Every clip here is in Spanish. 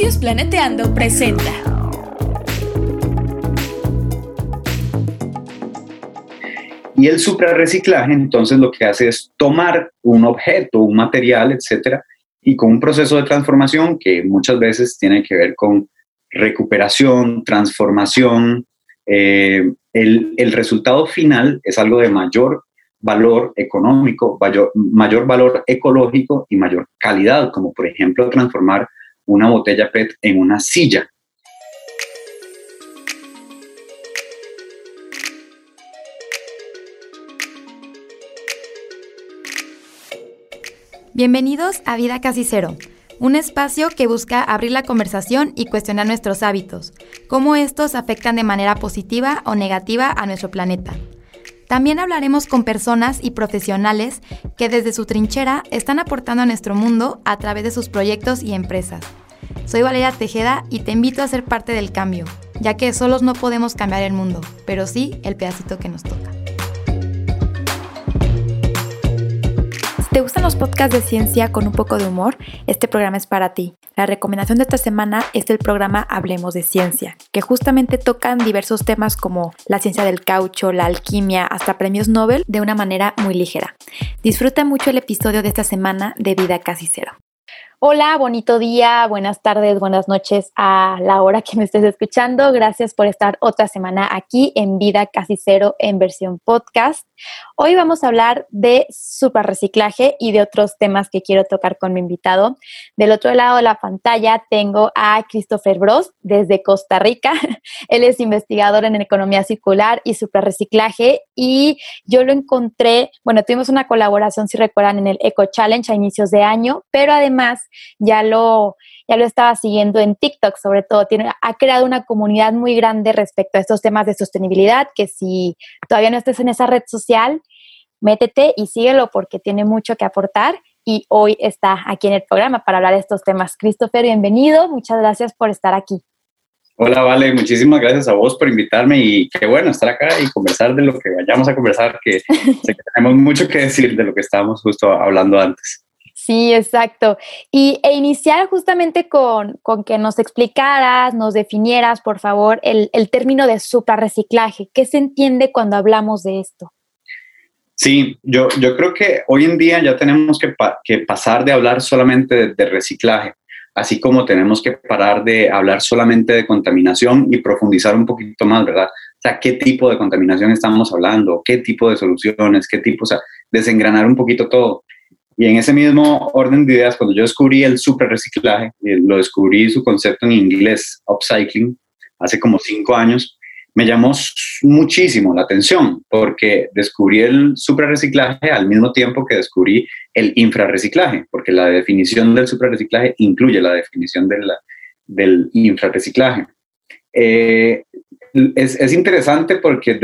Estudios Planeteando presenta. Y el suprarreciclaje entonces lo que hace es tomar un objeto, un material, etcétera, y con un proceso de transformación que muchas veces tiene que ver con recuperación, transformación. El resultado final es algo de mayor valor económico, mayor valor ecológico y mayor calidad, como por ejemplo transformar una botella PET en una silla. Bienvenidos a Vida Casi Cero, un espacio que busca abrir la conversación y cuestionar nuestros hábitos, cómo estos afectan de manera positiva o negativa a nuestro planeta. También hablaremos con personas y profesionales que desde su trinchera están aportando a nuestro mundo a través de sus proyectos y empresas. Soy Valeria Tejeda y te invito a ser parte del cambio, ya que solos no podemos cambiar el mundo, pero sí el pedacito que nos toca. ¿Te gustan los podcasts de ciencia con un poco de humor? Este programa es para ti. La recomendación de esta semana es el programa Hablemos de Ciencia, que justamente tocan diversos temas como la ciencia del caucho, la alquimia, hasta premios Nobel de una manera muy ligera. Disfruta mucho el episodio de esta semana de Vida Casi Cero. Hola, bonito día, buenas tardes, buenas noches a la hora que me estés escuchando. Gracias por estar otra semana aquí en Vida Casi Cero en versión podcast. Hoy vamos a hablar de suprarreciclaje y de otros temas que quiero tocar con mi invitado. Del otro lado de la pantalla tengo a Christopher Bros desde Costa Rica. Él es investigador en economía circular y suprarreciclaje y yo lo encontré, tuvimos una colaboración, si recuerdan, en el Eco Challenge a inicios de año, pero además ya lo estaba siguiendo en TikTok, sobre todo. Ha creado una comunidad muy grande respecto a estos temas de sostenibilidad, que si todavía no estés en esa red social, métete y síguelo porque tiene mucho que aportar y hoy está aquí en el programa para hablar de estos temas. Christopher, bienvenido. Muchas gracias por estar aquí. Hola, Vale. Muchísimas gracias a vos por invitarme y qué bueno estar acá y conversar de lo que vayamos a conversar, que sé que tenemos mucho que decir de lo que estábamos justo hablando antes. Sí, exacto. E iniciar justamente con que nos explicaras, nos definieras, por favor, el término de suprarreciclaje. ¿Qué se entiende cuando hablamos de esto? Sí, yo creo que hoy en día ya tenemos que pasar de hablar solamente de reciclaje, así como tenemos que parar de hablar solamente de contaminación y profundizar un poquito más, ¿verdad? O sea, ¿qué tipo de contaminación estamos hablando? ¿Qué tipo de soluciones? Desengranar un poquito todo. Y en ese mismo orden de ideas, cuando yo descubrí el suprarreciclaje, lo descubrí su concepto en inglés, upcycling, hace como 5 años, me llamó muchísimo la atención porque descubrí el suprarreciclaje al mismo tiempo que descubrí el infrarreciclaje, porque la definición del suprarreciclaje incluye la definición del infrarreciclaje. Es interesante porque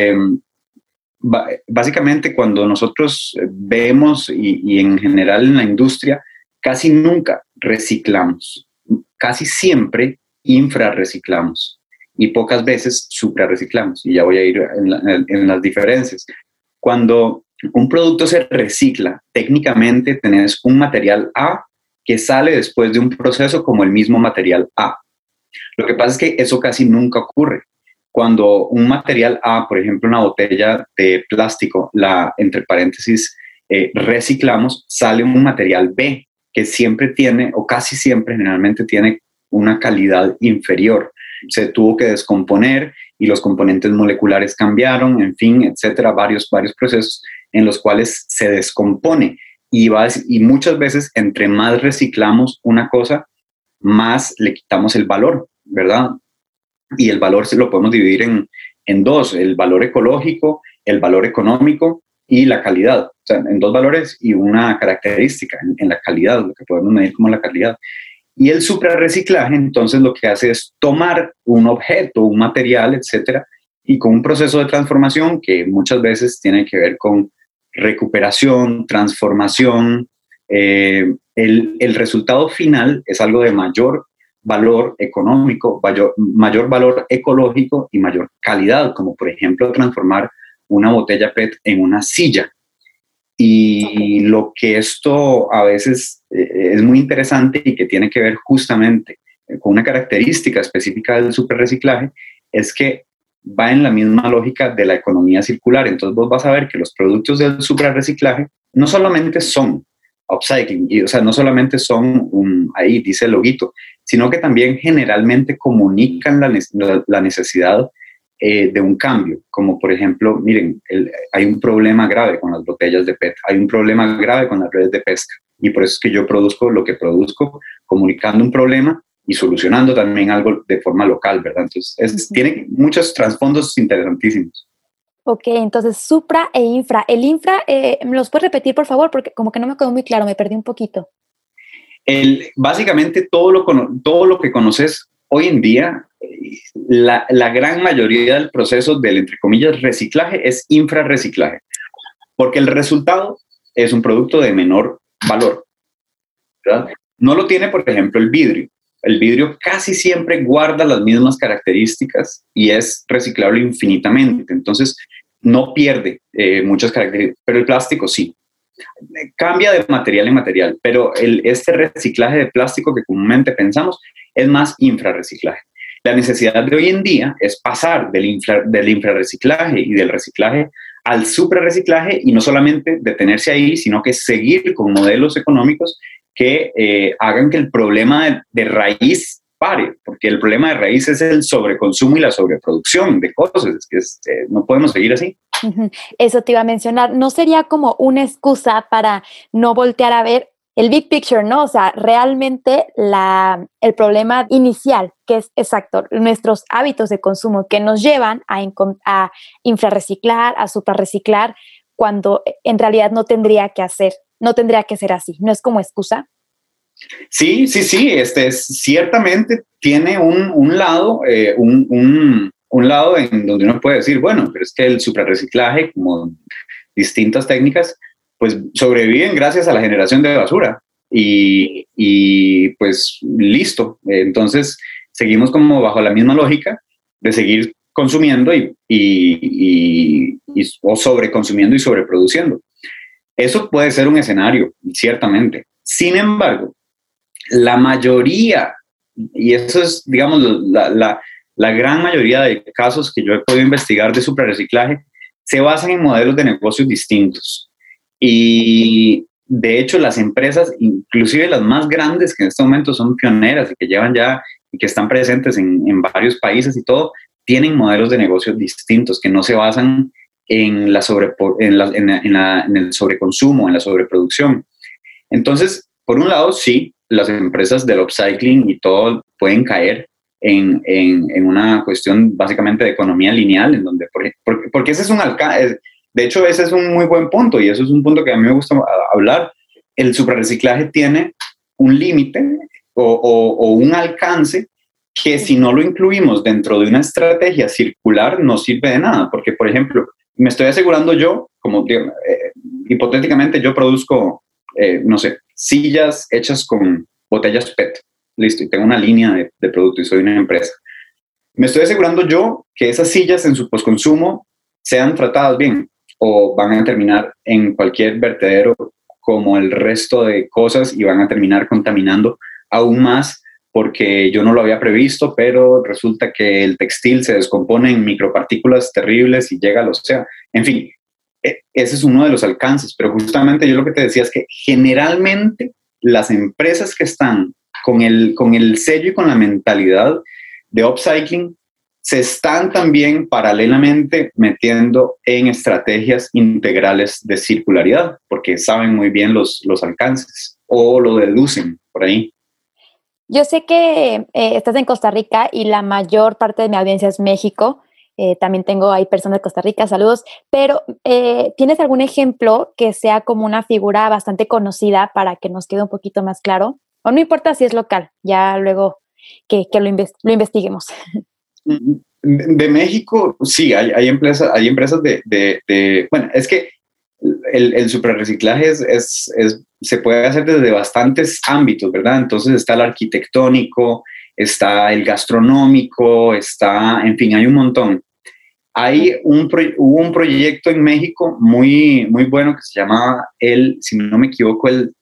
básicamente cuando nosotros vemos y en general en la industria casi nunca reciclamos, casi siempre infrarreciclamos y pocas veces suprarreciclamos, y ya voy a ir en las diferencias. Cuando un producto se recicla, técnicamente tenés un material A que sale después de un proceso como el mismo material A. Lo que pasa es que eso casi nunca ocurre. Cuando un material A, por ejemplo, una botella de plástico, entre paréntesis, reciclamos, sale un material B que siempre tiene, o casi siempre, generalmente tiene una calidad inferior. Se tuvo que descomponer y los componentes moleculares cambiaron, en fin, etcétera, varios procesos en los cuales se descompone. Y muchas veces, entre más reciclamos una cosa, más le quitamos el valor, ¿verdad? Y el valor se lo podemos dividir en dos: el valor ecológico, el valor económico y la calidad. O sea, en dos valores y una característica en la calidad, lo que podemos medir como la calidad. Y el suprarreciclaje entonces lo que hace es tomar un objeto, un material, etcétera, y con un proceso de transformación que muchas veces tiene que ver con recuperación, transformación. El resultado final es algo de mayor valor económico, mayor valor ecológico y mayor calidad, como por ejemplo transformar una botella PET en una silla. Y lo que esto a veces es muy interesante y que tiene que ver justamente con una característica específica del superreciclaje, es que va en la misma lógica de la economía circular. Entonces vos vas a ver que los productos del superreciclaje no solamente son upcycling, o sea, no solamente son, ahí dice el loguito, sino que también generalmente comunican la necesidad de un cambio, como por ejemplo, miren, hay un problema grave con las botellas de PET, hay un problema grave con las redes de pesca, y por eso es que yo produzco lo que produzco, comunicando un problema y solucionando también algo de forma local, ¿verdad? Entonces, tiene muchos trasfondos interesantísimos. Ok, entonces supra e infra. El infra, ¿me los puedes repetir, por favor? Porque como que no me quedó muy claro, me perdí un poquito. Básicamente todo lo que conoces hoy en día, la gran mayoría del proceso del, entre comillas, reciclaje es infrarreciclaje, porque el resultado es un producto de menor valor, ¿verdad? No lo tiene, por ejemplo, el vidrio. El vidrio casi siempre guarda las mismas características y es reciclable infinitamente, entonces no pierde muchas características, pero el plástico sí. Cambia de material en material, pero este reciclaje de plástico que comúnmente pensamos es más infrarreciclaje. La necesidad de hoy en día es pasar del infrarreciclaje y del reciclaje al superreciclaje y no solamente detenerse ahí, sino que seguir con modelos económicos que hagan que el problema de raíz pare, porque el problema de raíz es el sobreconsumo y la sobreproducción de cosas, es que no podemos seguir así. Eso te iba a mencionar, ¿no sería como una excusa para no voltear a ver el big picture, ¿no? O sea, realmente el problema inicial, que es exacto, nuestros hábitos de consumo que nos llevan a infrarreciclar, a suprarreciclar, cuando en realidad no tendría que ser así, ¿no es como excusa? Sí, ciertamente tiene un lado, un lado en donde uno puede decir, bueno, pero es que el suprarreciclaje, como distintas técnicas, pues sobreviven gracias a la generación de basura y pues listo. Entonces seguimos como bajo la misma lógica de seguir consumiendo o sobreconsumiendo y sobreproduciendo. Eso puede ser un escenario, ciertamente. Sin embargo, la mayoría, y eso es, digamos, la gran mayoría de casos que yo he podido investigar de suprarreciclaje, se basan en modelos de negocios distintos. Y de hecho, las empresas, inclusive las más grandes, que en este momento son pioneras y que llevan ya y que están presentes en varios países y todo, tienen modelos de negocios distintos que no se basan en el sobreconsumo, en la sobreproducción. Porque por un lado, sí, las empresas del upcycling y todo pueden caer en una cuestión básicamente de economía lineal, en donde, porque ese es de hecho, ese es un muy buen punto y eso es un punto que a mí me gusta hablar. El suprarreciclaje tiene un límite o un alcance que si no lo incluimos dentro de una estrategia circular no sirve de nada, porque, por ejemplo, me estoy asegurando yo, como hipotéticamente yo produzco, no sé, sillas hechas con botellas PET, listo, y tengo una línea de producto y soy una empresa. Me estoy asegurando yo que esas sillas en su postconsumo sean tratadas bien o van a terminar en cualquier vertedero como el resto de cosas y van a terminar contaminando aún más porque yo no lo había previsto, pero resulta que el textil se descompone en micropartículas terribles y llega al océano. En fin, ese es uno de los alcances, pero justamente yo lo que te decía es que generalmente las empresas que están con el sello y con la mentalidad de upcycling se están también paralelamente metiendo en estrategias integrales de circularidad, porque saben muy bien los alcances o lo deducen por ahí. Yo sé que estás en Costa Rica y la mayor parte de mi audiencia es México. También tengo ahí personas de Costa Rica, saludos. Pero ¿tienes algún ejemplo que sea como una figura bastante conocida para que nos quede un poquito más claro? O no importa si es local, ya luego que lo investiguemos. De México, sí, hay empresas bueno, es que el suprarreciclaje se puede hacer desde bastantes ámbitos, ¿verdad? Entonces está el arquitectónico, está el gastronómico, en fin, hay un montón. Hubo un proyecto en México muy, muy bueno que se llamaba si no me equivoco, el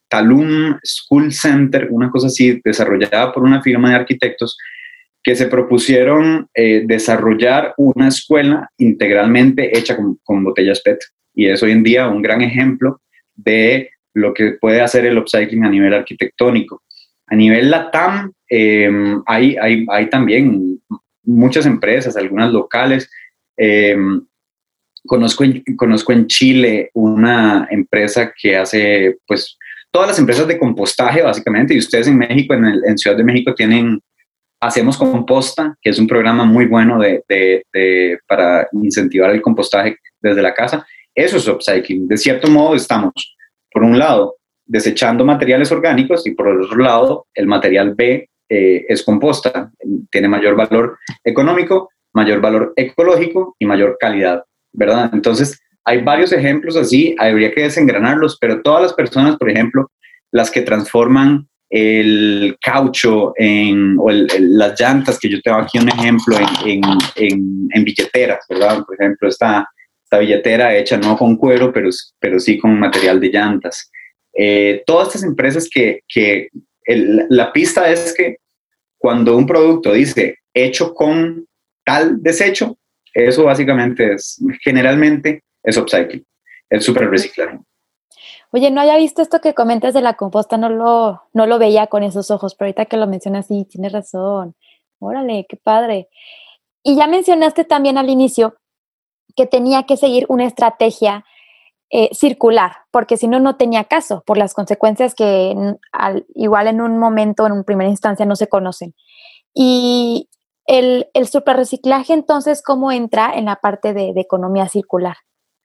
Talum School Center, una cosa así, desarrollada por una firma de arquitectos que se propusieron desarrollar una escuela integralmente hecha con botellas PET. Y es hoy en día un gran ejemplo de lo que puede hacer el upcycling a nivel arquitectónico. A nivel LATAM, hay también muchas empresas, algunas locales. Conozco en Chile una empresa que hace, pues, todas las empresas de compostaje, básicamente, y ustedes en México, en Ciudad de México, tienen Hacemos Composta, que es un programa muy bueno para incentivar el compostaje desde la casa. Eso es upcycling. De cierto modo, estamos, por un lado, desechando materiales orgánicos y por el otro lado, el material B es composta. Tiene mayor valor económico, mayor valor ecológico y mayor calidad, ¿verdad? Entonces, hay varios ejemplos así, habría que desengranarlos, pero todas las personas, por ejemplo, las que transforman el caucho o las llantas, que yo tengo aquí un ejemplo en billeteras, ¿verdad? Por ejemplo, esta billetera hecha no con cuero, pero sí con material de llantas. Todas estas empresas la pista es que cuando un producto dice hecho con tal desecho, eso básicamente generalmente es upcycling, es súper reciclaje. Oye, no había visto esto que comentas de la composta, no lo veía con esos ojos, pero ahorita que lo mencionas, sí, tienes razón. Órale, qué padre. Y ya mencionaste también al inicio que tenía que seguir una estrategia circular, porque si no, no tenía caso, por las consecuencias que igual en un momento, en una primera instancia, no se conocen. Y el superreciclaje, entonces, ¿cómo entra en la parte de economía circular?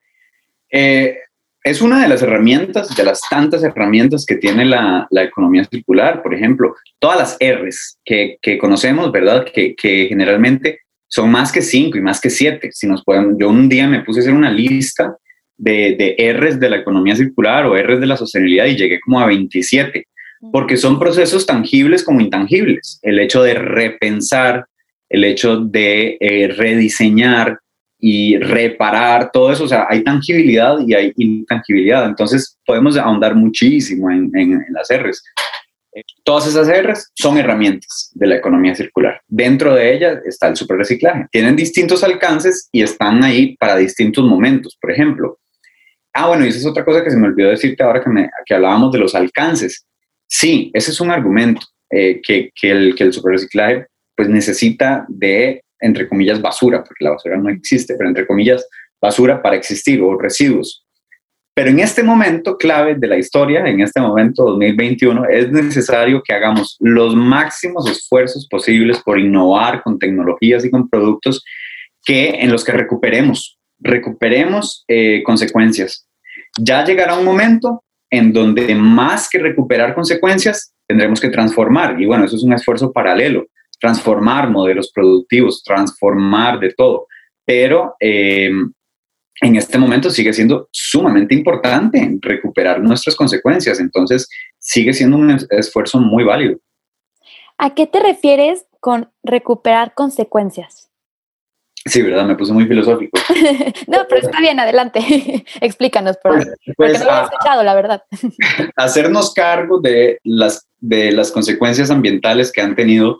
Es una de las herramientas, de las tantas herramientas que tiene la economía circular. Por ejemplo, todas las R's que conocemos, ¿verdad? Que generalmente son más que 5 y más que 7. Yo un día me puse a hacer una lista de R's de la economía circular o R's de la sostenibilidad y llegué como a 27, porque son procesos tangibles como intangibles. El hecho de repensar, el hecho de rediseñar y reparar, todo eso, o sea, hay tangibilidad y hay intangibilidad, entonces podemos ahondar muchísimo en las R's. Todas esas R's son herramientas de la economía circular. Dentro de ellas está el superreciclaje. Tienen distintos alcances y están ahí para distintos momentos. Por ejemplo, bueno, y esa es otra cosa que se me olvidó decirte ahora que hablábamos de los alcances. Sí, ese es un argumento, que el superreciclaje pues necesita de, entre comillas, basura, porque la basura no existe, pero entre comillas, basura para existir, o residuos. Pero en este momento clave de la historia, en este momento 2021, es necesario que hagamos los máximos esfuerzos posibles por innovar con tecnologías y con productos en los que recuperemos consecuencias. Ya llegará un momento en donde más que recuperar consecuencias, tendremos que transformar. Y bueno, eso es un esfuerzo paralelo. Transformar modelos productivos, transformar de todo. Pero en este momento sigue siendo sumamente importante recuperar nuestras consecuencias. Entonces, sigue siendo un esfuerzo muy válido. ¿A qué te refieres con recuperar consecuencias? Sí, ¿verdad? Me puse muy filosófico. No, pero está bien, adelante. Explícanos, porque no lo he escuchado, la verdad. Hacernos cargo de las consecuencias ambientales que han tenido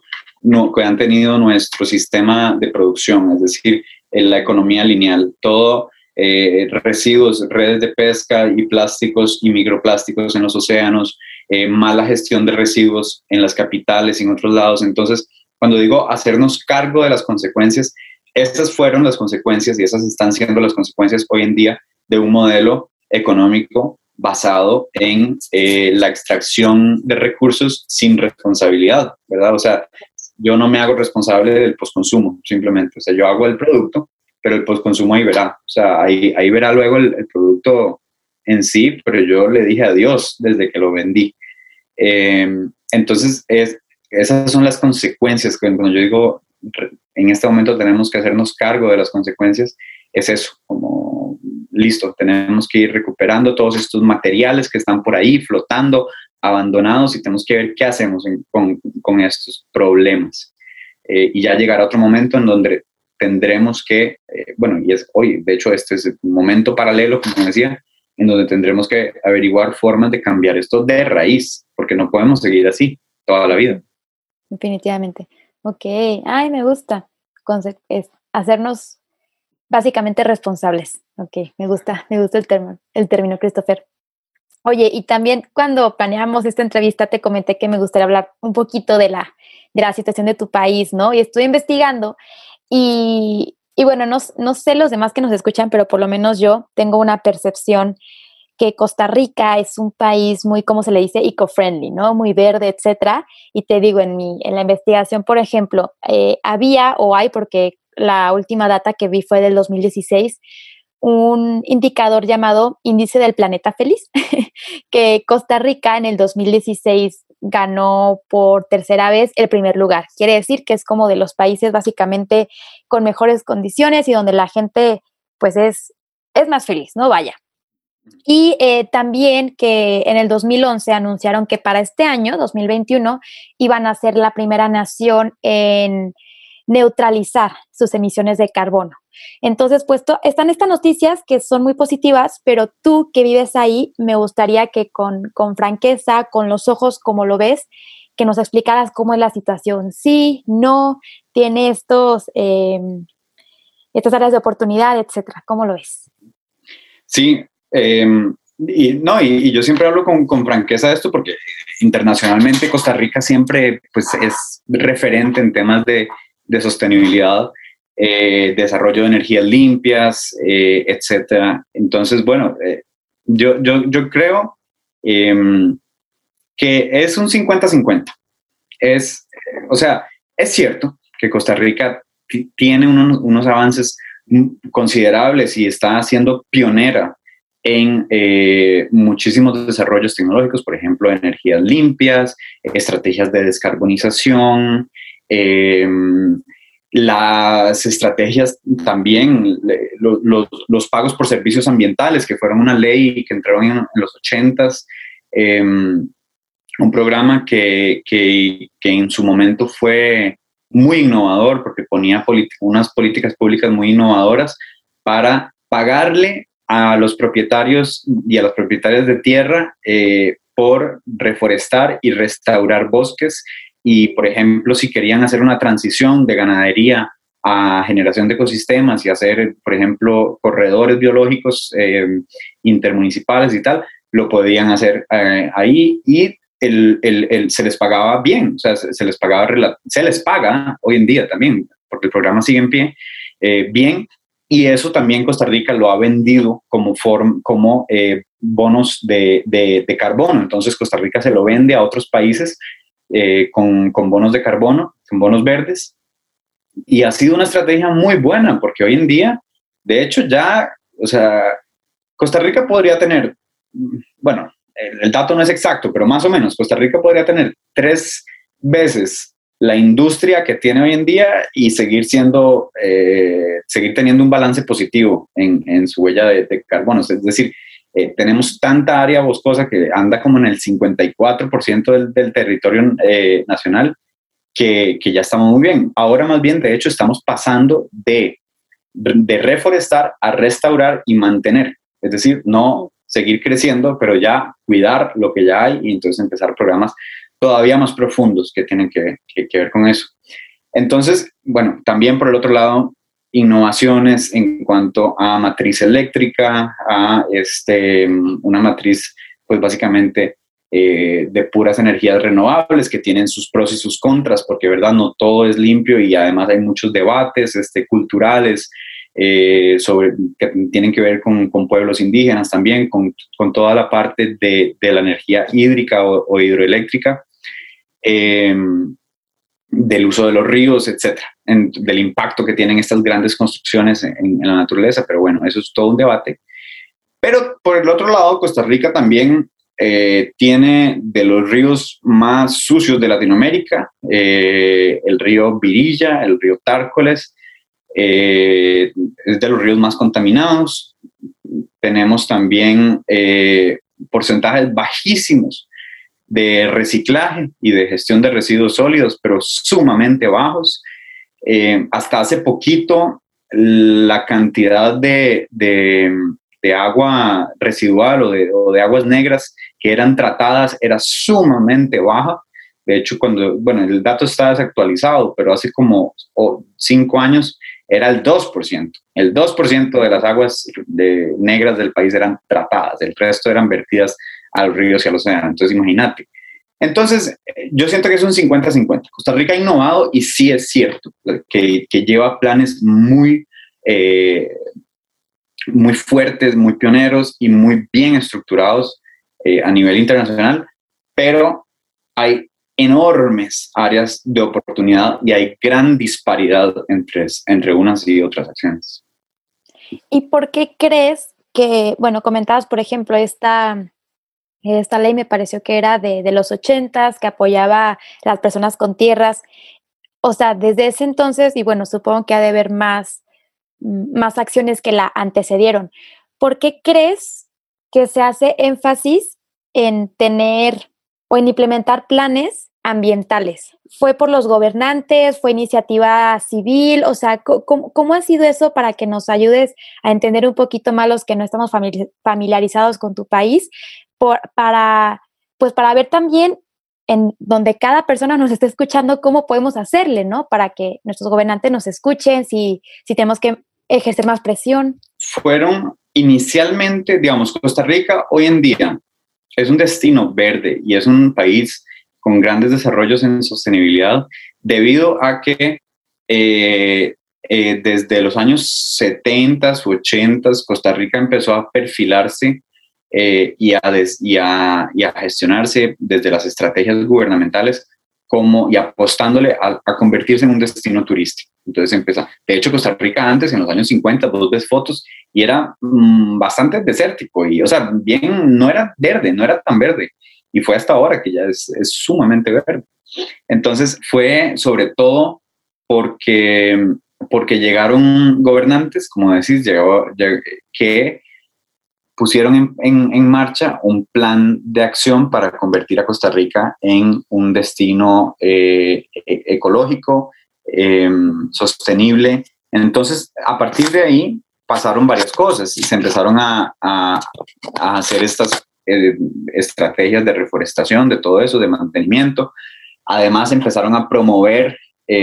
nuestro sistema de producción, es decir, la economía lineal, todo residuos, redes de pesca y plásticos y microplásticos en los océanos, mala gestión de residuos en las capitales y en otros lados. Entonces, cuando digo hacernos cargo de las consecuencias, estas fueron las consecuencias y esas están siendo las consecuencias hoy en día de un modelo económico basado en la extracción de recursos sin responsabilidad, ¿verdad? O sea, yo no me hago responsable del postconsumo, simplemente. O sea, yo hago el producto, pero el postconsumo ahí verá. O sea, ahí verá luego el producto en sí, pero yo le dije adiós desde que lo vendí. Entonces, esas son las consecuencias. Cuando yo digo, en este momento tenemos que hacernos cargo de las consecuencias, es eso, como listo, tenemos que ir recuperando todos estos materiales que están por ahí flotando, abandonados, y tenemos que ver qué hacemos con estos problemas. Y ya llegará otro momento en donde tendremos que, bueno, y es hoy, de hecho este es un momento paralelo, como decía, en donde tendremos que averiguar formas de cambiar esto de raíz, porque no podemos seguir así toda la vida. Definitivamente. Ok, ay, me gusta. Es hacernos básicamente responsables. Ok, me gusta el término, Christopher. Oye, y también cuando planeamos esta entrevista te comenté que me gustaría hablar un poquito de la situación de tu país, ¿no? Y estoy investigando y bueno, no sé los demás que nos escuchan, pero por lo menos yo tengo una percepción que Costa Rica es un país muy, ¿cómo se le dice? Eco-friendly, ¿no? Muy verde, etcétera. Y te digo, en la investigación, por ejemplo, había o hay, porque la última data que vi fue del 2016, un indicador llamado Índice del Planeta Feliz, que Costa Rica en el 2016 ganó por tercera vez el primer lugar. Quiere decir que es como de los países básicamente con mejores condiciones y donde la gente pues es más feliz, ¿no? Vaya. Y también que en el 2011 anunciaron que para este año, 2021, iban a ser la primera nación en neutralizar sus emisiones de carbono. Entonces, pues están estas noticias que son muy positivas, pero tú que vives ahí, me gustaría que con franqueza, con los ojos como lo ves, que nos explicaras cómo es la situación. Sí, no, tiene estas áreas de oportunidad, etcétera. ¿Cómo lo ves? Sí, y yo siempre hablo con franqueza de esto porque internacionalmente Costa Rica siempre pues, es referente en temas de sostenibilidad, desarrollo de energías limpias, etcétera. Entonces, bueno, yo creo que es un 50-50. O sea, es cierto que Costa Rica tiene unos avances considerables y está siendo pionera en muchísimos desarrollos tecnológicos, por ejemplo, energías limpias, estrategias de descarbonización, las estrategias también, los pagos por servicios ambientales, que fueron una ley que entró en los 80s, un programa que en su momento fue muy innovador porque ponía unas políticas públicas muy innovadoras para pagarle a los propietarios y a las propietarias de tierra por reforestar y restaurar bosques y, por ejemplo, si querían hacer una transición de ganadería a generación de ecosistemas y hacer, por ejemplo, corredores biológicos intermunicipales y tal, lo podían hacer ahí y se les pagaba bien, o sea, se les paga hoy en día también, porque el programa sigue en pie, bien, y eso también Costa Rica lo ha vendido como bonos de carbono. Entonces Costa Rica se lo vende a otros países con bonos de carbono, con bonos verdes, y ha sido una estrategia muy buena, porque hoy en día, de hecho ya, o sea, Costa Rica podría tener, bueno, el dato no es exacto, pero más o menos Costa Rica podría tener 3 veces la industria que tiene hoy en día y seguir teniendo un balance positivo en su huella de carbono. Es decir, tenemos tanta área boscosa que anda como en el 54% del territorio nacional que ya estamos muy bien. Ahora más bien, de hecho, estamos pasando de reforestar a restaurar y mantener. Es decir, no seguir creciendo, pero ya cuidar lo que ya hay y entonces empezar programas todavía más profundos que tienen que ver con eso. Entonces, bueno, también por el otro lado, innovaciones en cuanto a matriz eléctrica, a una matriz, pues básicamente de puras energías renovables que tienen sus pros y sus contras, porque, ¿verdad? No todo es limpio y además hay muchos debates culturales, que tienen que ver con pueblos indígenas también, con toda la parte de la energía hídrica o hidroeléctrica, del uso de los ríos, etcétera, del impacto que tienen estas grandes construcciones en la naturaleza, pero bueno, eso es todo un debate. Pero por el otro lado, Costa Rica también tiene de los ríos más sucios de Latinoamérica, el río Virilla, el río Tárcoles, es de los ríos más contaminados. Tenemos también porcentajes bajísimos de reciclaje y de gestión de residuos sólidos, pero sumamente bajos. Hasta hace poquito, la cantidad de de agua residual o de aguas negras que eran tratadas era sumamente baja. De hecho, el dato está desactualizado, pero hace como 5 años era el 2%. El 2% de las aguas negras del país eran tratadas, el resto eran vertidas a los ríos y a los océanos. Entonces, imagínate. Entonces, yo siento que es un 50-50. Costa Rica ha innovado y sí es cierto que lleva planes muy fuertes, muy pioneros y muy bien estructurados a nivel internacional, pero hay enormes áreas de oportunidad y hay gran disparidad entre unas y otras acciones. ¿Y por qué crees que, comentabas, por ejemplo, esta ley me pareció que era de los 80s, que apoyaba a las personas con tierras? O sea, desde ese entonces, y supongo que ha de haber más acciones que la antecedieron. ¿Por qué crees que se hace énfasis en tener o en implementar planes ambientales? ¿Fue por los gobernantes? ¿Fue iniciativa civil? O sea, ¿cómo ha sido eso para que nos ayudes a entender un poquito más los que no estamos familiarizados con tu país? Para ver también en donde cada persona nos esté escuchando cómo podemos hacerle, ¿no? Para que nuestros gobernantes nos escuchen, si tenemos que ejercer más presión. Fueron inicialmente, digamos, Costa Rica hoy en día es un destino verde y es un país con grandes desarrollos en sostenibilidad debido a que desde los años 70 u 80 Costa Rica empezó a perfilarse y a gestionarse desde las estrategias gubernamentales y apostándole a convertirse en un destino turístico. Entonces empieza. De hecho, Costa Rica antes, en los años 50, vos ves fotos y era bastante desértico y, o sea, bien, no era verde, no era tan verde. Y fue hasta ahora que ya es sumamente verde. Entonces fue sobre todo porque llegaron gobernantes, como decís, que pusieron en marcha un plan de acción para convertir a Costa Rica en un destino ecológico, sostenible. Entonces, a partir de ahí pasaron varias cosas y se empezaron a hacer estas estrategias de reforestación, de todo eso, de mantenimiento. Además, empezaron a promover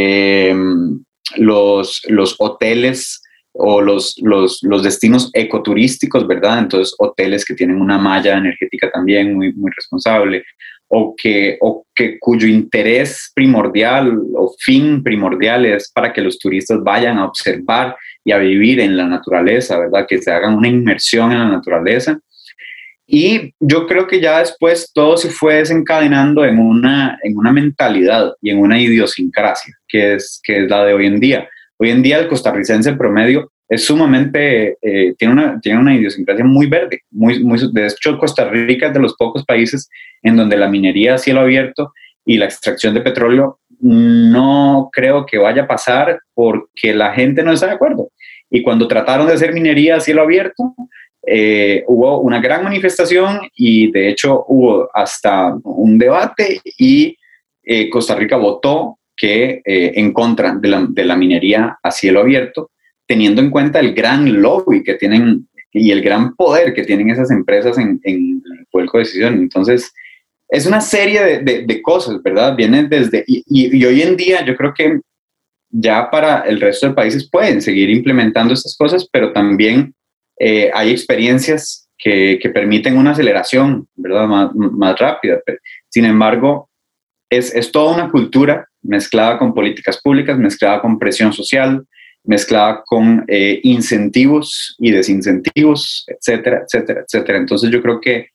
los hoteles o los destinos ecoturísticos, ¿verdad? Entonces, hoteles que tienen una malla energética también muy, muy responsable, o cuyo interés primordial o fin primordial es para que los turistas vayan a observar y a vivir en la naturaleza, ¿verdad? Que se hagan una inmersión en la naturaleza. Y yo creo que ya después todo se fue desencadenando en una mentalidad y en una idiosincrasia, que es la de hoy en día. Hoy en día el costarricense promedio es sumamente, tiene una idiosincrasia muy verde. De hecho, Costa Rica es de los pocos países en donde la minería a cielo abierto y la extracción de petróleo no creo que vaya a pasar porque la gente no está de acuerdo. Y cuando trataron de hacer minería a cielo abierto, hubo una gran manifestación y de hecho hubo hasta un debate y Costa Rica votó en contra de la minería a cielo abierto, teniendo en cuenta el gran lobby que tienen y el gran poder que tienen esas empresas en el poder de decisión. Entonces, es una serie de cosas, ¿verdad? Vienen desde, y hoy en día yo creo que ya para el resto de países pueden seguir implementando estas cosas, pero también hay experiencias que permiten una aceleración, ¿verdad? Más rápida. Sin embargo, es toda una cultura mezclada con políticas públicas, mezclada con presión social, mezclada con incentivos y desincentivos, etcétera, etcétera, etcétera. Entonces yo creo que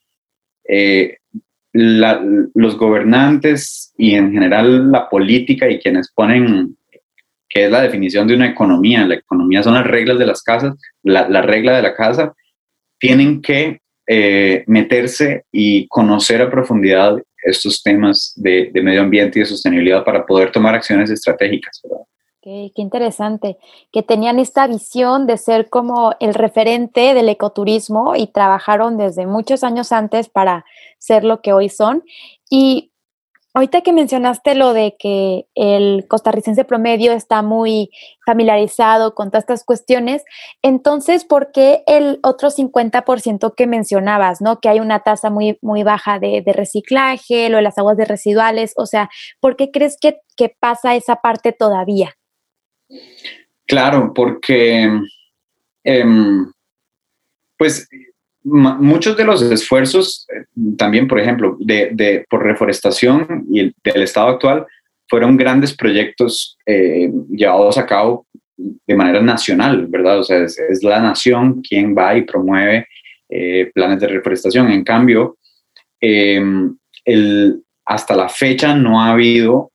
los gobernantes y en general la política y quienes ponen, que es la definición de una economía, la economía son las reglas de las casas, la regla de la casa, tienen que meterse y conocer a profundidad estos temas de medio ambiente y de sostenibilidad para poder tomar acciones estratégicas, ¿verdad? Qué interesante, que tenían esta visión de ser como el referente del ecoturismo y trabajaron desde muchos años antes para ser lo que hoy son. Y Ahorita que mencionaste lo de que el costarricense promedio está muy familiarizado con todas estas cuestiones, entonces, ¿por qué el otro 50% que mencionabas, ¿no? Que hay una tasa muy, muy baja de reciclaje, lo de las aguas de residuales, o sea, ¿por qué crees que pasa esa parte todavía? Claro, porque pues muchos de los esfuerzos, también, por ejemplo, por reforestación y del estado actual, fueron grandes proyectos llevados a cabo de manera nacional, ¿verdad? O sea, es la nación quien va y promueve planes de reforestación. En cambio, eh, hasta la fecha no ha habido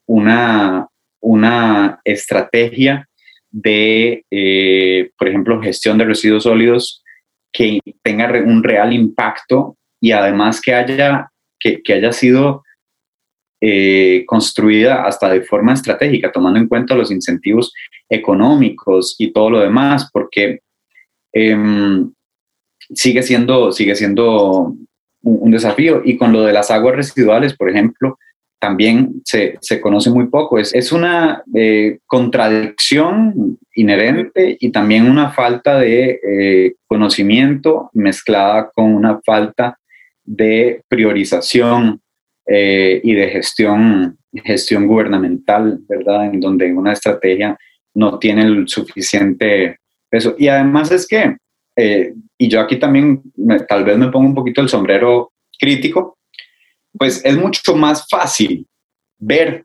una estrategia de, por ejemplo, gestión de residuos sólidos que tenga un real impacto y además que haya sido construida hasta de forma estratégica, tomando en cuenta los incentivos económicos y todo lo demás, porque sigue siendo un desafío. Y con lo de las aguas residuales, por ejemplo, también se conoce muy poco. Es una contradicción inherente y también una falta de conocimiento mezclada con una falta de priorización y de gestión gubernamental, ¿verdad? En donde una estrategia no tiene el suficiente peso. Y además es que, y yo aquí también tal vez me pongo un poquito el sombrero crítico, pues es mucho más fácil ver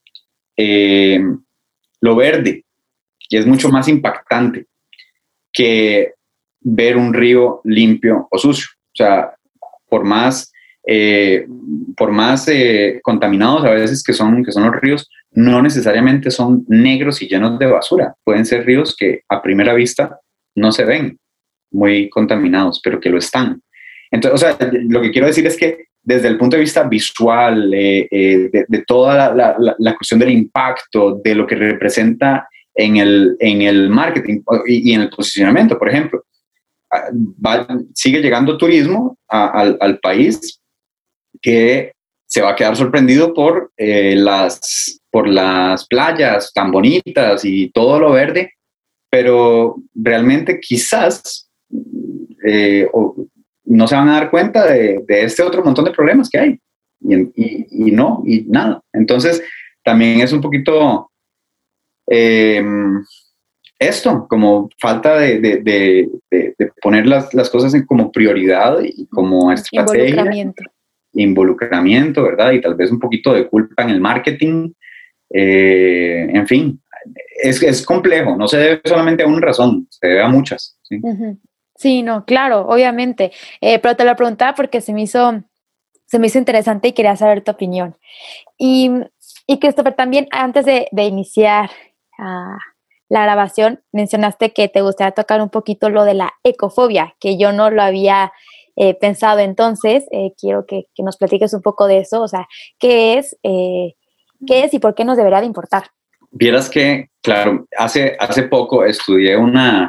lo verde y es mucho más impactante que ver un río limpio o sucio. O sea, por más contaminados a veces que son los ríos, no necesariamente son negros y llenos de basura. Pueden ser ríos que a primera vista no se ven muy contaminados, pero que lo están. Entonces, o sea, lo que quiero decir es que desde el punto de vista visual, de toda la cuestión del impacto, de lo que representa en el marketing y en el posicionamiento, por ejemplo, sigue llegando turismo al país que se va a quedar sorprendido por las playas tan bonitas y todo lo verde, pero realmente quizás no se van a dar cuenta de este otro montón de problemas que hay y nada. Entonces, también es un poquito esto, como falta de poner las cosas como prioridad y como estrategia. Involucramiento, ¿verdad? Y tal vez un poquito de culpa en el marketing. En fin, es complejo, no se debe solamente a una razón, se debe a muchas. ¿Sí? Uh-huh. Sí, no, claro, obviamente. Pero te lo preguntaba porque se me hizo interesante y quería saber tu opinión. Y Christopher, también antes de iniciar la grabación, mencionaste que te gustaría tocar un poquito lo de la ecofobia, que yo no lo había pensado. Entonces, quiero que nos platiques un poco de eso, o sea, ¿qué es y por qué nos debería de importar? Vieras que, claro, hace poco estudié una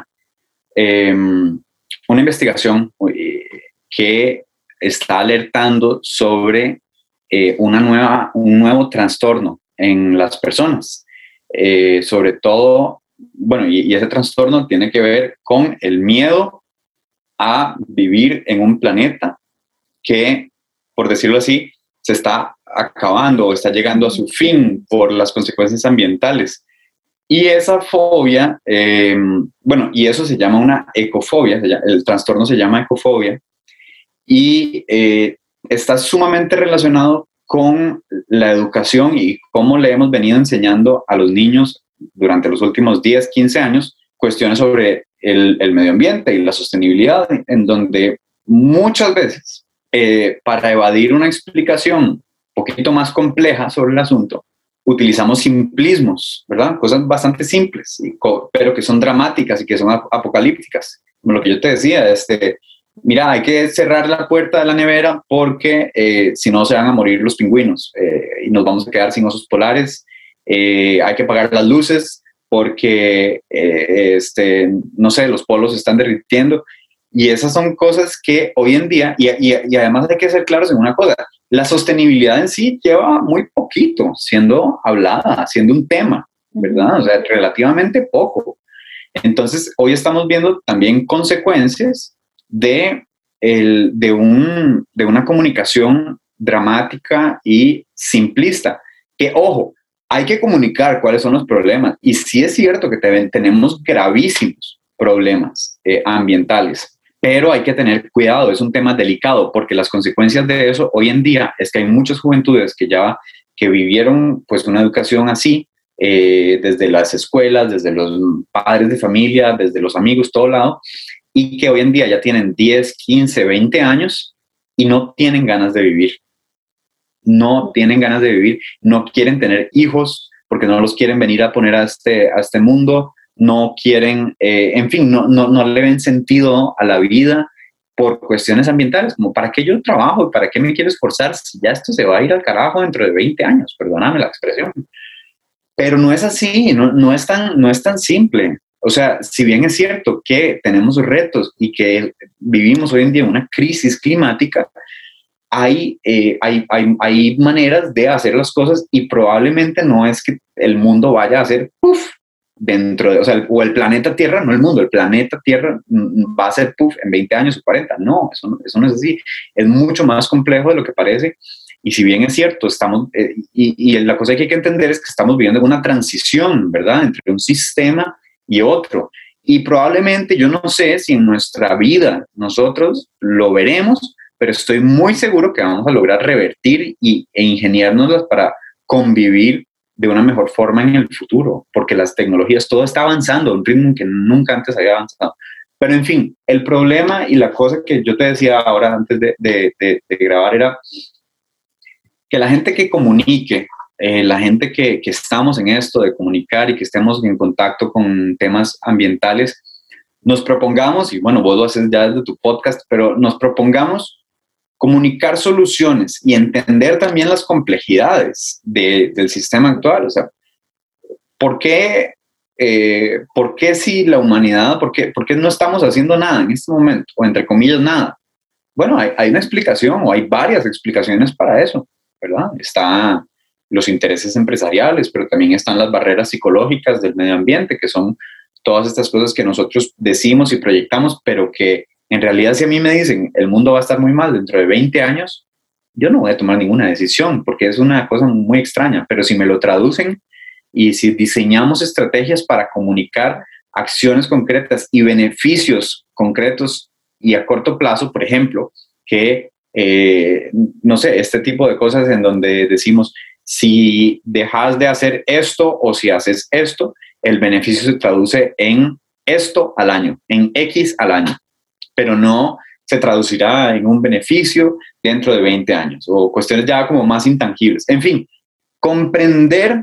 investigación que está alertando sobre un nuevo trastorno en las personas. Sobre todo, bueno, y ese trastorno tiene que ver con el miedo a vivir en un planeta que, por decirlo así, se está acabando o está llegando a su fin por las consecuencias ambientales. Y esa fobia, y eso se llama una ecofobia, el trastorno se llama ecofobia, y está sumamente relacionado con la educación y cómo le hemos venido enseñando a los niños durante los últimos 10, 15 años cuestiones sobre el medio ambiente y la sostenibilidad, en donde muchas veces, para evadir una explicación un poquito más compleja sobre el asunto, utilizamos simplismos, ¿verdad? Cosas bastante simples, pero que son dramáticas y que son apocalípticas. Como lo que yo te decía, mira, hay que cerrar la puerta de la nevera porque si no se van a morir los pingüinos y nos vamos a quedar sin osos polares. Hay que apagar las luces porque, no sé, los polos se están derritiendo. Y esas son cosas que hoy en día, y además hay que ser claros en una cosa, la sostenibilidad en sí lleva muy poquito siendo hablada, siendo un tema, ¿verdad? O sea, relativamente poco. Entonces, hoy estamos viendo también consecuencias de una comunicación dramática y simplista. Que, ojo, hay que comunicar cuáles son los problemas. Y sí es cierto que tenemos gravísimos problemas ambientales, pero hay que tener cuidado, es un tema delicado, porque las consecuencias de eso hoy en día es que hay muchas juventudes que vivieron pues una educación así, desde las escuelas, desde los padres de familia, desde los amigos, todo lado, y que hoy en día ya tienen 10, 15, 20 años y no tienen ganas de vivir. No tienen ganas de vivir, no quieren tener hijos porque no los quieren venir a poner a este mundo, no quieren, en fin, no le ven sentido a la vida por cuestiones ambientales, como ¿para qué yo trabajo y para qué me quiero esforzar si ya esto se va a ir al carajo dentro de 20 años? Perdóname la expresión. Pero no es así, no es tan simple. O sea, si bien es cierto que tenemos retos y que vivimos hoy en día una crisis climática, hay maneras de hacer las cosas y probablemente no es que el mundo vaya a ser puff dentro de, o el planeta Tierra, no el mundo, el planeta Tierra va a ser puff en 20 años o 40. No, eso no es así. Es mucho más complejo de lo que parece. Y si bien es cierto, y la cosa que hay que entender es que estamos viviendo una transición, ¿verdad?, entre un sistema y otro. Y probablemente, yo no sé si en nuestra vida nosotros lo veremos, pero estoy muy seguro que vamos a lograr revertir e ingeniárnoslas para convivir de una mejor forma en el futuro, porque las tecnologías, todo está avanzando a un ritmo que nunca antes había avanzado. Pero en fin, el problema y la cosa que yo te decía ahora antes de grabar era que la gente que comunique, la gente que estamos en esto de comunicar y que estemos en contacto con temas ambientales, nos propongamos, y bueno, vos lo haces ya desde tu podcast, pero nos propongamos comunicar soluciones y entender también las complejidades del sistema actual. O sea, ¿por qué si la humanidad, por qué no estamos haciendo nada en este momento? O entre comillas, nada. Bueno, hay una explicación o hay varias explicaciones para eso, ¿verdad? Están los intereses empresariales, pero también están las barreras psicológicas del medio ambiente, que son todas estas cosas que nosotros decimos y proyectamos, pero que en realidad, si a mí me dicen el mundo va a estar muy mal dentro de 20 años, yo no voy a tomar ninguna decisión porque es una cosa muy extraña. Pero si me lo traducen y si diseñamos estrategias para comunicar acciones concretas y beneficios concretos y a corto plazo, por ejemplo, que, no sé, este tipo de cosas en donde decimos, si dejas de hacer esto o si haces esto, el beneficio se traduce en esto al año, en X al año, pero no se traducirá en un beneficio dentro de 20 años o cuestiones ya como más intangibles. En fin, comprender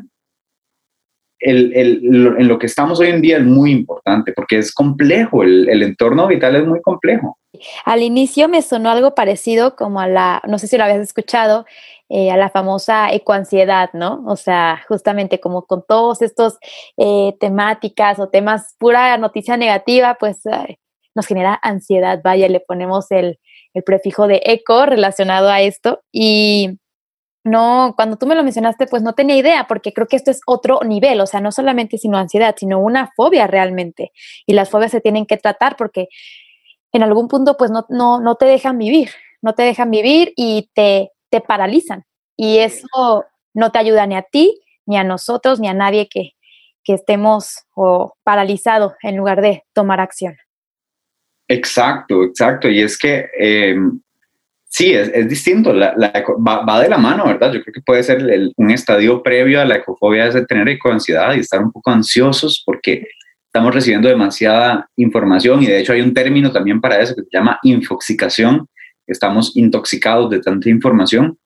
en lo que estamos hoy en día es muy importante porque es complejo, el entorno vital es muy complejo. Al inicio me sonó algo parecido como no sé si lo habías escuchado, a la famosa ecoansiedad, ¿no? O sea, justamente como con todos estos temáticas o temas, pura noticia negativa, pues nos genera ansiedad, vaya, le ponemos el prefijo de eco relacionado a esto y no, cuando tú me lo mencionaste, pues no tenía idea, porque creo que esto es otro nivel, o sea, no solamente sino ansiedad, sino una fobia realmente, y las fobias se tienen que tratar porque en algún punto pues no te dejan vivir, y te paralizan, y eso no te ayuda ni a ti, ni a nosotros, ni a nadie que estemos paralizados en lugar de tomar acción. Exacto, y es que sí, es distinto, va de la mano, ¿verdad? Yo creo que puede ser un estadio previo a la ecofobia, es de tener ecoansiedad y estar un poco ansiosos porque estamos recibiendo demasiada información y de hecho hay un término también para eso que se llama infoxicación, estamos intoxicados de tanta información.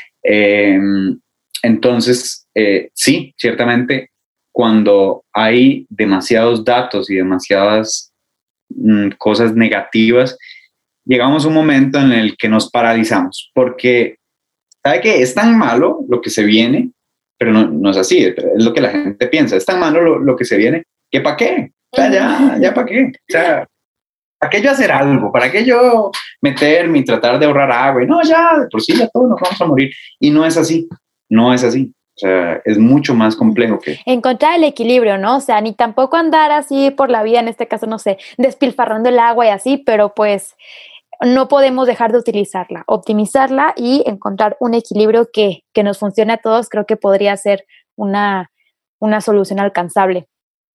Entonces, sí, ciertamente cuando hay demasiados datos y demasiadas cosas negativas, llegamos a un momento en el que nos paralizamos, porque ¿sabe qué? Es tan malo lo que se viene, pero no es así, es lo que la gente piensa, es tan malo lo que se viene, que ¿para qué? O sea, ya ¿para qué? O sea, ¿para qué yo hacer algo? ¿Para qué yo meterme y tratar de ahorrar agua? Y no, ya, de por sí ya todos nos vamos a morir. Y no es así, no es así. O sea, es mucho más complejo que... Encontrar el equilibrio, ¿no? O sea, ni tampoco andar así por la vida, en este caso, no sé, despilfarrando el agua y así, pero pues no podemos dejar de utilizarla, optimizarla y encontrar un equilibrio que nos funcione a todos, creo que podría ser una solución alcanzable.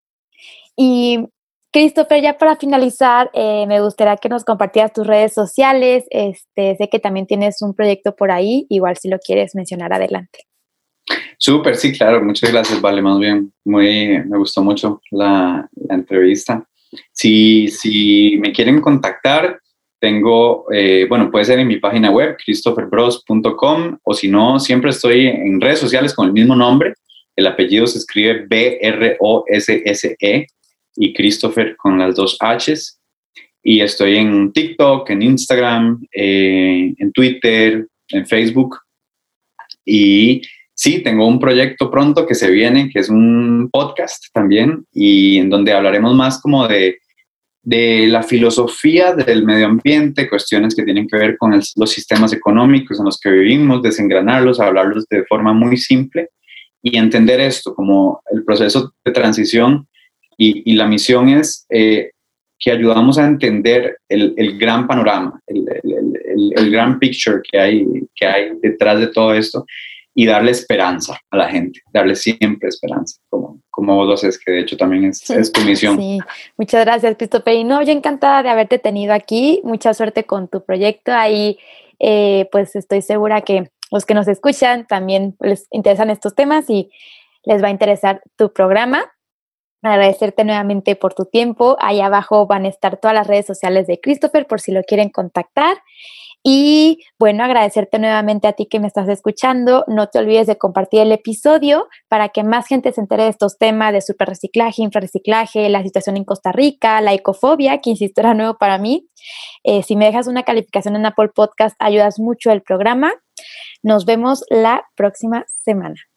Y Christopher, ya para finalizar, me gustaría que nos compartieras tus redes sociales. Sé que también tienes un proyecto por ahí, igual si lo quieres mencionar, adelante. Súper, sí, claro, muchas gracias, Vale, más bien, me gustó mucho la entrevista. Si me quieren contactar, tengo, puede ser en mi página web, christopherbross.com, o si no, siempre estoy en redes sociales con el mismo nombre. El apellido se escribe Brosse y Christopher con las 2 H's. Y estoy en TikTok, en Instagram, en Twitter, en Facebook. Y sí, tengo un proyecto pronto que se viene, que es un podcast también, y en donde hablaremos más como de la filosofía del medio ambiente, cuestiones que tienen que ver con los sistemas económicos en los que vivimos, desengranarlos, hablarlos de forma muy simple y entender esto como el proceso de transición, y la misión es que ayudamos a entender el gran panorama, el gran picture que hay detrás de todo esto, y darle esperanza a la gente, darle siempre esperanza, como vos lo haces, que de hecho también es tu misión. Sí, muchas gracias, Christopher. Y no, yo encantada de haberte tenido aquí. Mucha suerte con tu proyecto. Ahí, pues estoy segura que los que nos escuchan también les interesan estos temas y les va a interesar tu programa. Agradecerte nuevamente por tu tiempo. Ahí abajo van a estar todas las redes sociales de Christopher por si lo quieren contactar. Y bueno, agradecerte nuevamente a ti que me estás escuchando. No te olvides de compartir el episodio para que más gente se entere de estos temas de superreciclaje, infrarreciclaje, la situación en Costa Rica, la ecofobia, que insisto era nuevo para mí. Si me dejas una calificación en Apple Podcast, ayudas mucho el programa. Nos vemos la próxima semana.